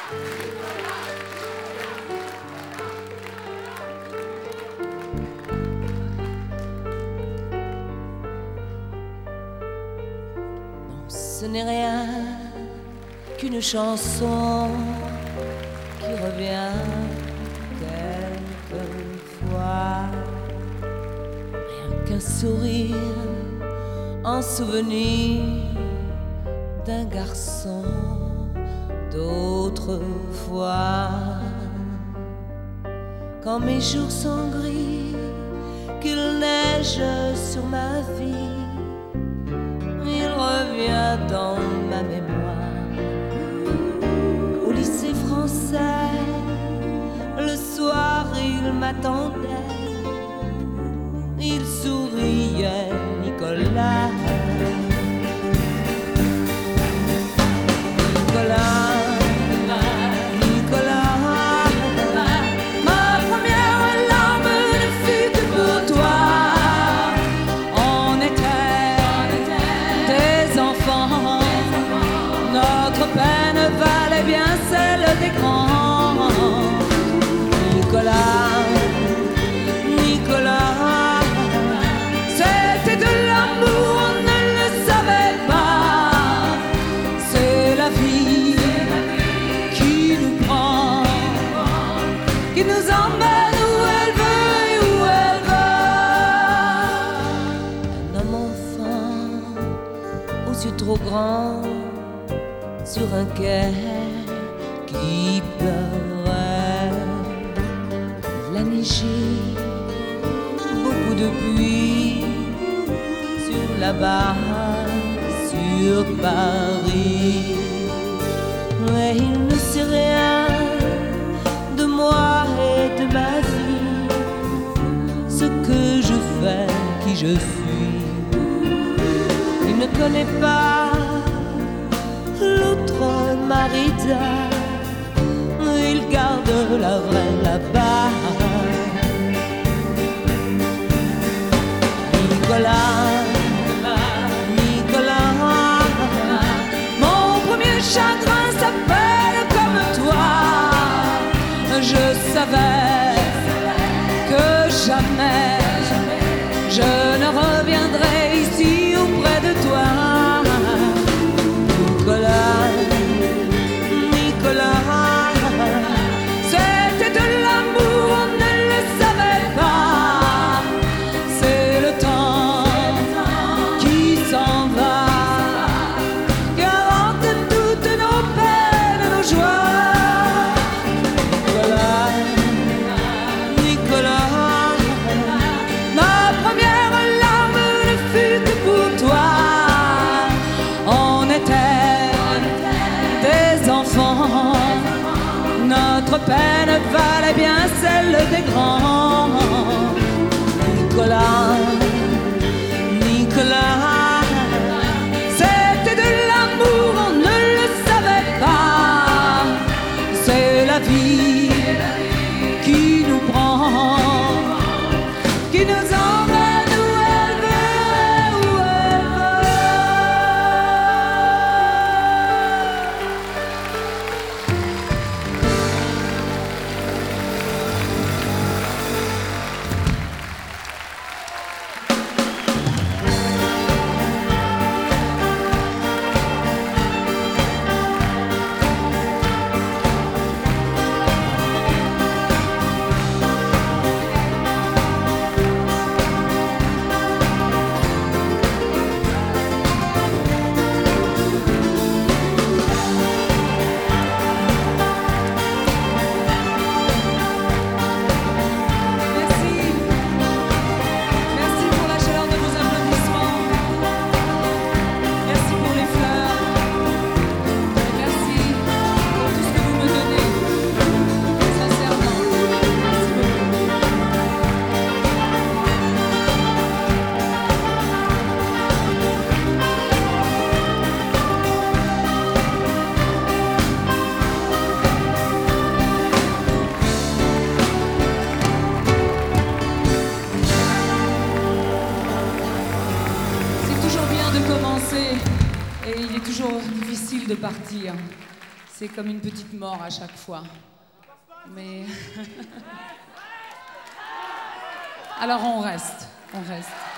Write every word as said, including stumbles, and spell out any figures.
Ce n'est rien qu'une chanson qui revient quelquefois, rien qu'un sourire en souvenir d'un garçon d'autrefois. Quand mes jours sont gris, qu'il neige sur ma vie, il revient dans ma mémoire. Au lycée français, le soir il m'attendait, il souriait, Nicolas. Nicolas. Des grands. Nicolas, Nicolas, c'était de l'amour, on ne le savait pas. C'est la vie qui nous prend, qui nous emmène où elle veut et où elle veut. Un homme enfant, aux yeux trop grands, sur un quai qui pleurait. Il a neigé, beaucoup de pluie sur la barre, sur Paris. Mais il ne sait rien de moi et de ma vie, ce que je fais, qui je suis. Il ne connaît pas l'autre Marita, il garde la vraie là-bas. Nicolas, Nicolas, mon premier chagrin s'appelle comme toi. Je savais que jamais je ne reviendrai ici auprès de toi. Nicolas, Nicolas, notre peine valait bien celle des grands. Nicolas, Nicolas, c'était de l'amour, on ne le savait pas. C'est la vie qui nous prend, qui nous emmène où elle veut, où elle Et il est toujours difficile de partir. C'est comme une petite mort à chaque fois. Mais... Alors on reste, on reste.